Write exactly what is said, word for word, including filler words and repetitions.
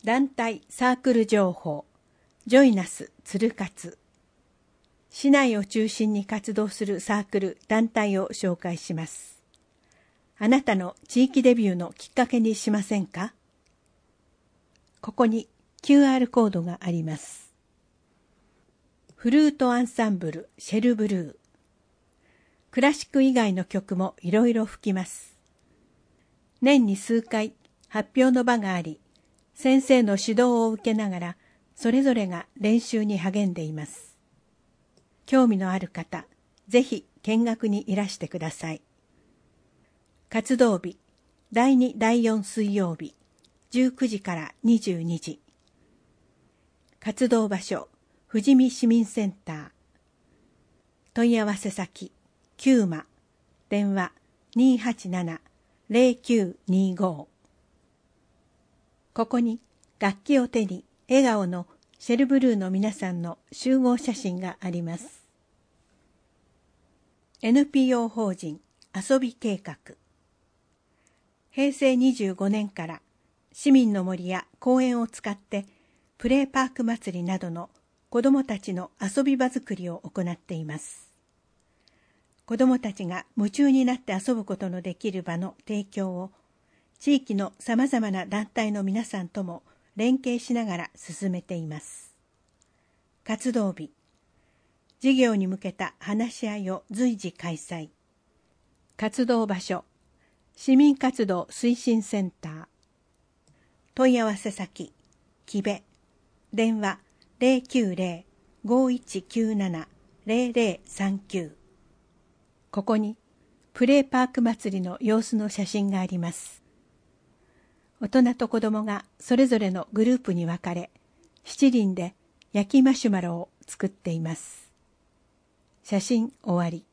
団体サークル情報、ジョイナス鶴勝。市内を中心に活動するサークル、団体を紹介します。あなたの地域デビューのきっかけにしませんか？ここに キューアール コードがあります。フルートアンサンブルシェルブルー。クラシック以外の曲もいろいろ吹きます。年に数回発表の場があり、先生の指導を受けながら、それぞれが練習に励んでいます。興味のある方、ぜひ見学にいらしてください。活動日、だいに、だいよん水曜日、じゅうくじからにじゅうにじ。活動場所、富士見市民センター。問い合わせ先、キューマ、電話 にーはちなな ゼロきゅうにご。ここに楽器を手に笑顔のシェルブルーの皆さんの集合写真があります。エヌピーオー 法人遊び計画。へいせいにじゅうごねんから市民の森や公園を使ってプレーパーク祭りなどの子どもたちの遊び場作りを行っています。子どもたちが夢中になって遊ぶことのできる場の提供を地域のさまざまな団体の皆さんとも連携しながら進めています。活動日、事業に向けた話し合いを随時開催。活動場所、市民活動推進センター。問い合わせ先、木部、電話 ゼロきゅうゼロ ごいちきゅうなな ゼロゼロさんきゅう。ここにプレーパーク祭りの様子の写真があります。大人と子供がそれぞれのグループに分かれ、七輪で焼きマシュマロを作っています。写真終わり。